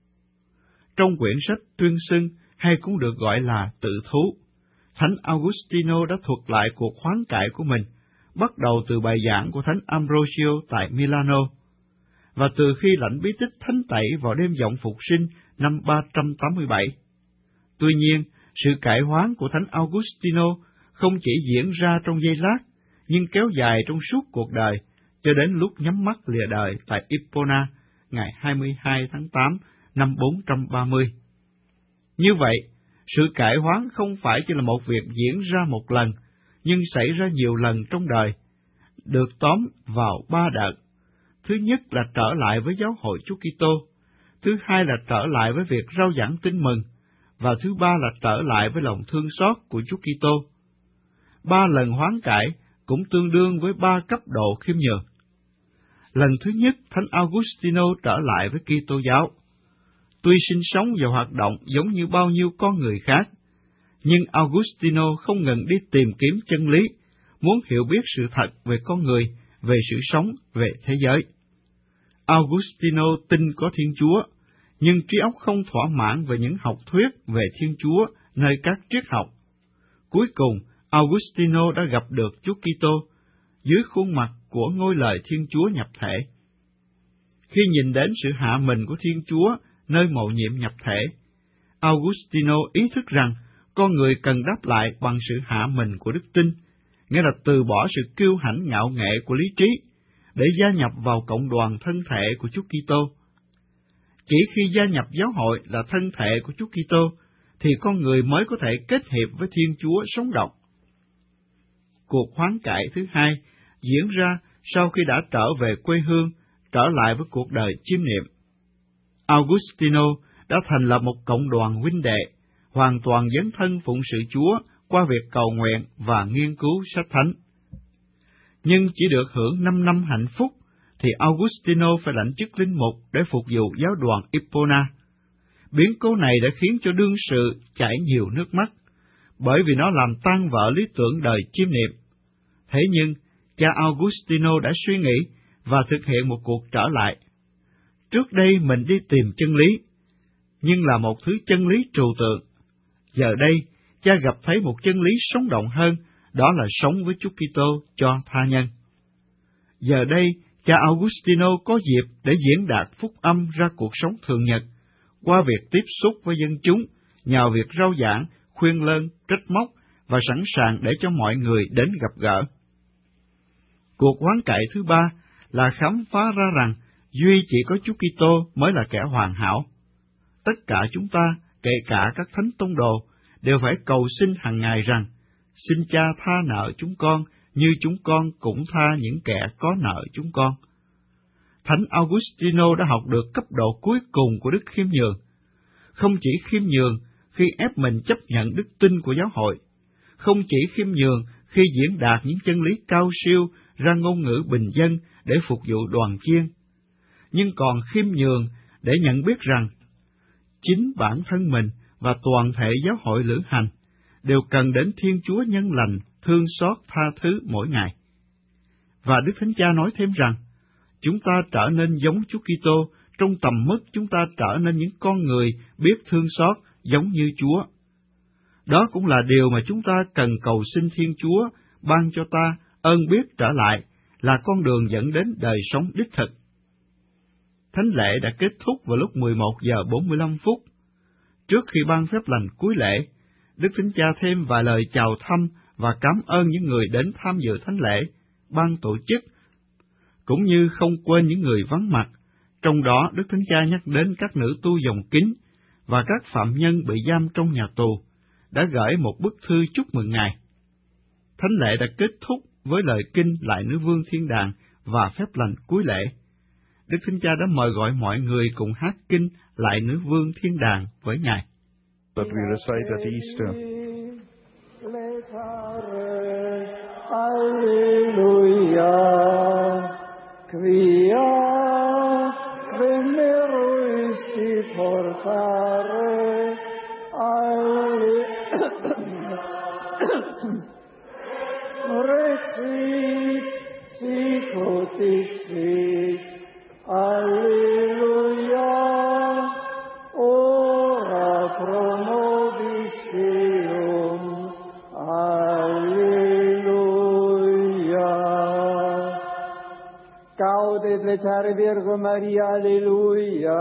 Trong quyển sách tuyên xưng, hay cũng được gọi là tự thú, Thánh Augustino đã thuật lại cuộc hoán cải của mình, bắt đầu từ bài giảng của Thánh Ambrosio tại Milano, và từ khi lãnh bí tích thánh tẩy vào đêm vọng phục sinh năm 387. Tuy nhiên, sự cải hoán của Thánh Augustino không chỉ diễn ra trong giây lát, nhưng kéo dài trong suốt cuộc đời, cho đến lúc nhắm mắt lìa đời tại Ipona, ngày 22 tháng 8 năm 430. Như vậy, sự cải hoán không phải chỉ là một việc diễn ra một lần, nhưng xảy ra nhiều lần trong đời, được tóm vào 3 đợt. Thứ nhất là trở lại với giáo hội Chúa Kitô, thứ hai là trở lại với việc rao giảng tin mừng, và thứ ba là trở lại với lòng thương xót của Chúa Kitô. 3 lần hoán cải cũng tương đương với 3 cấp độ khiêm nhường. Lần thứ nhất, Thánh Augustino trở lại với Kitô giáo. Tuy sinh sống và hoạt động giống như bao nhiêu con người khác, nhưng Augustino không ngừng đi tìm kiếm chân lý, muốn hiểu biết sự thật về con người, về sự sống, về thế giới. Augustino tin có Thiên Chúa, nhưng trí óc không thỏa mãn về những học thuyết về Thiên Chúa nơi các triết học. Cuối cùng, Augustino đã gặp được Chúa Kitô dưới khuôn mặt của ngôi lời Thiên Chúa nhập thể. Khi nhìn đến sự hạ mình của Thiên Chúa nơi mầu nhiệm nhập thể, Augustino ý thức rằng con người cần đáp lại bằng sự hạ mình của đức tin, nghĩa là từ bỏ sự kiêu hãnh ngạo nghệ của lý trí, để gia nhập vào cộng đoàn thân thể của Chúa Kitô. Chỉ khi gia nhập giáo hội là thân thể của Chúa Kitô, thì con người mới có thể kết hiệp với Thiên Chúa sống động. Cuộc hoán cải thứ hai diễn ra sau khi đã trở về quê hương, trở lại với cuộc đời chiêm niệm. Augustino đã thành lập một cộng đoàn huynh đệ, hoàn toàn dấn thân phụng sự Chúa qua việc cầu nguyện và nghiên cứu sách thánh. Nhưng chỉ được hưởng 5 năm hạnh phúc, thì Augustino phải lãnh chức linh mục để phục vụ giáo đoàn Ipona. Biến cố này đã khiến cho đương sự chảy nhiều nước mắt, bởi vì nó làm tan vỡ lý tưởng đời chiêm niệm. Thế nhưng, cha Augustino đã suy nghĩ và thực hiện một cuộc trở lại. Trước đây mình đi tìm chân lý, nhưng là một thứ chân lý trừu tượng. Giờ đây, cha gặp thấy một chân lý sống động hơn, đó là sống với Chúa Kitô cho tha nhân. Giờ đây, cha Augustino có dịp để diễn đạt phúc âm ra cuộc sống thường nhật, qua việc tiếp xúc với dân chúng, nhờ việc rao giảng, khuyên lơn, trách móc và sẵn sàng để cho mọi người đến gặp gỡ. Cuộc hoán cải thứ ba là khám phá ra rằng duy chỉ có Chúa Kitô mới là kẻ hoàn hảo. Tất cả chúng ta, kể cả các thánh tông đồ, đều phải cầu xin hàng ngày rằng, xin Cha tha nợ chúng con như chúng con cũng tha những kẻ có nợ chúng con. Thánh Augustino đã học được cấp độ cuối cùng của đức khiêm nhường. Không chỉ khiêm nhường khi ép mình chấp nhận đức tin của giáo hội, không chỉ khiêm nhường khi diễn đạt những chân lý cao siêu ra ngôn ngữ bình dân để phục vụ đoàn chiên, nhưng còn khiêm nhường để nhận biết rằng chính bản thân mình và toàn thể giáo hội lữ hành đều cần đến Thiên Chúa nhân lành, thương xót, tha thứ mỗi ngày. Và Đức Thánh Cha nói thêm rằng, chúng ta trở nên giống Chúa Kitô trong tầm mức chúng ta trở nên những con người biết thương xót giống như Chúa. Đó cũng là điều mà chúng ta cần cầu xin Thiên Chúa ban cho ta ơn biết trở lại, là con đường dẫn đến đời sống đích thực. Thánh lễ đã kết thúc vào lúc 11 giờ 45 phút. Trước khi ban phép lành cuối lễ, Đức Thánh Cha thêm vài lời chào thăm và cảm ơn những người đến tham dự thánh lễ, ban tổ chức, cũng như không quên những người vắng mặt. Trong đó, Đức Thánh Cha nhắc đến các nữ tu dòng kính và các phạm nhân bị giam trong nhà tù, đã gửi một bức thư chúc mừng Ngài. Thánh lễ đã kết thúc với lời kinh Lại Nữ Vương Thiên Đàng và phép lành cuối lễ. Đức Thánh Cha đã mời gọi mọi người cùng hát kinh Lại Nữ Vương Thiên Đàng với Ngài. That we recite at Easter. Alleluia, quia veneruisti portare, Rexit, sicut dixit, Alleluia, ora pro nobis Deum, Alleluia. Gaudet letare Virgo Maria, Alleluia.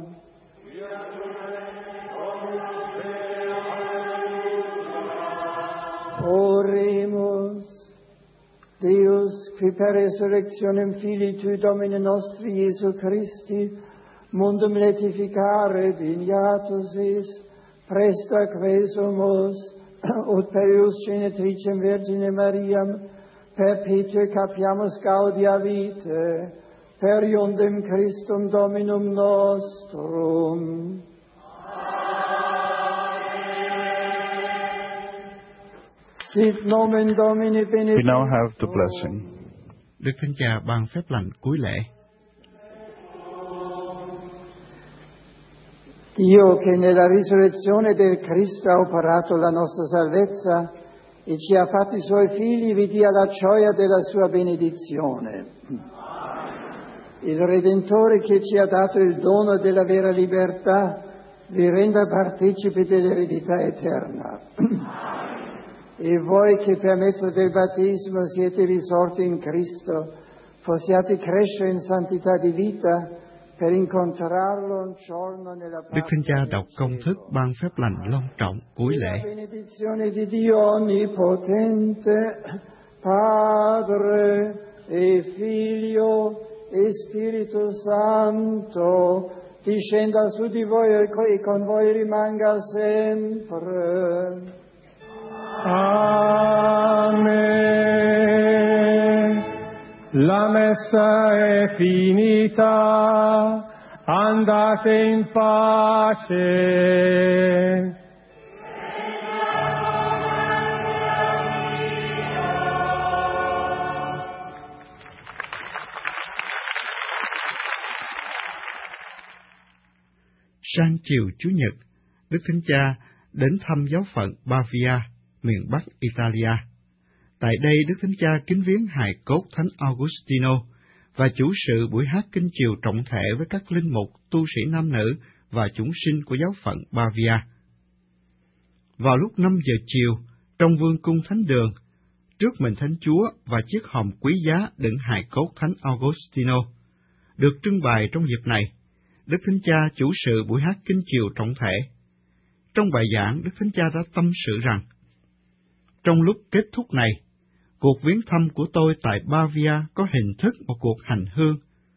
Oremus, Deus, qui per resurrectionem Filii Tui Domine nostri Iesu Christi, mundum letificare vignatus is, presta quesumus, ut per eius genetricem Virgine Mariam, perpetue capiamus gaudia vitae, per iundem Christum Dominum nostrum. Sit nomen Domini benedictum. We now have the blessing. Đức Thánh Cha ban phép lành cuối lễ. Dio che nella risurrezione del Cristo ha operato la nostra salvezza e ci ha fatti Suoi figli, vi dia la gioia della Sua benedizione. Il Redentore che ci ha dato il dono della vera libertà vi renda partecipi dell'eredità eterna. E voi che per mezzo del battesimo siete risorti in Cristo, possiate crescere in santità di vita per incontrarlo un giorno nella Đức Thánh Cha đọc công thức ban phép lành long trọng cuối lễ. Benedizione di Dio Onnipotente, Padre e Figlio e Spirito Santo, discenda su di voi e con voi rimanga sempre. Amen. La messa è finita, andate in pace. Sang chiều Chủ nhật, Đức Thánh Cha đến thăm giáo phận Pavia, miền Bắc Italia. Tại đây, Đức Thánh Cha kính viếng hài cốt Thánh Augustino và chủ sự buổi hát kinh chiều trọng thể với các linh mục, tu sĩ nam nữ và chúng sinh của giáo phận Pavia. Vào lúc 5 giờ chiều, trong vương cung thánh đường, trước mình Thánh Chúa và chiếc hòm quý giá đựng hài cốt Thánh Augustino được trưng bày trong dịp này, Đức Thánh Cha chủ sự buổi hát kinh chiều trọng thể. trong bài giảng, Đức Thánh Cha đã tâm sự rằng, trong lúc kết thúc này, cuộc viếng thăm của tôi tại Bavia có hình thức một cuộc hành hương.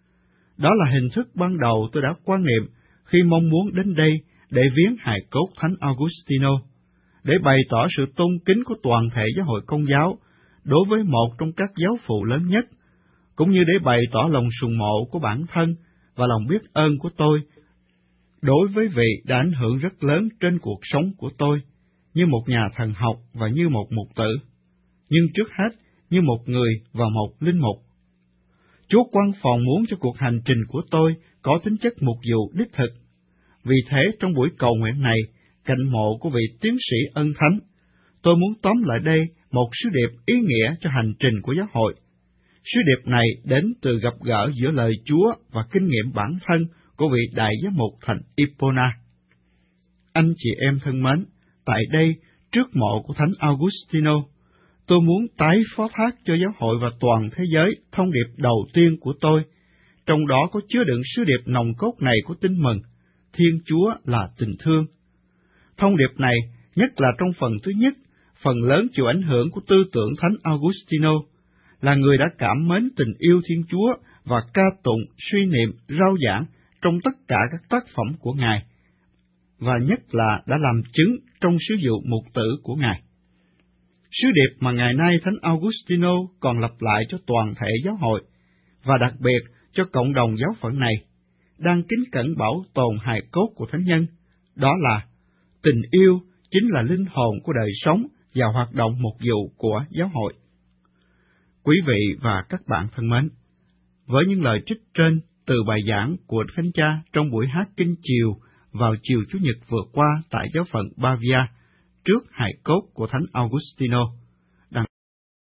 Đó là hình thức ban đầu tôi đã quan niệm khi mong muốn đến đây để viếng hài cốt Thánh Augustino, để bày tỏ sự tôn kính của toàn thể giáo hội Công giáo đối với một trong các giáo phụ lớn nhất, cũng như để bày tỏ lòng sùng mộ của bản thân và lòng biết ơn của tôi đối với vị đã ảnh hưởng rất lớn trên cuộc sống của tôi, như một nhà thần học và như một mục tử, nhưng trước hết như một người và một linh mục. Chúa quan phòng muốn cho cuộc hành trình của tôi có tính chất mục vụ đích thực. Vì thế, trong buổi cầu nguyện này, cạnh mộ của vị tiến sĩ ân thánh, tôi muốn tóm lại đây một sứ điệp ý nghĩa cho hành trình của giáo hội. Sứ điệp này đến từ gặp gỡ giữa lời Chúa và kinh nghiệm bản thân của vị đại giám mục thành Ipona. Anh chị em thân mến, tại đây, trước mộ của Thánh Augustino, tôi muốn tái phó thác cho giáo hội và toàn thế giới thông điệp đầu tiên của tôi, trong đó có chứa đựng sứ điệp nòng cốt này của tin mừng, Thiên Chúa là tình thương. Thông điệp này, nhất là trong phần thứ nhất, phần lớn chịu ảnh hưởng của tư tưởng Thánh Augustino, là người đã cảm mến tình yêu Thiên Chúa và ca tụng, suy niệm, rao giảng trong tất cả các tác phẩm của Ngài, và nhất là đã làm chứng trong sứ vụ mục tử của Ngài. Sứ điệp mà ngày nay Thánh Augustino còn lặp lại cho toàn thể giáo hội, và đặc biệt cho cộng đồng giáo phận này, đang kính cẩn bảo tồn hài cốt của Thánh Nhân, đó là tình yêu chính là linh hồn của đời sống và hoạt động mục vụ của giáo hội. Quý vị và các bạn thân mến, với những lời trích trên từ bài giảng của Đức Thánh Cha trong buổi hát kinh chiều vào chiều Chủ nhật vừa qua tại giáo phận Bavia, trước hài cốt của Thánh Augustino,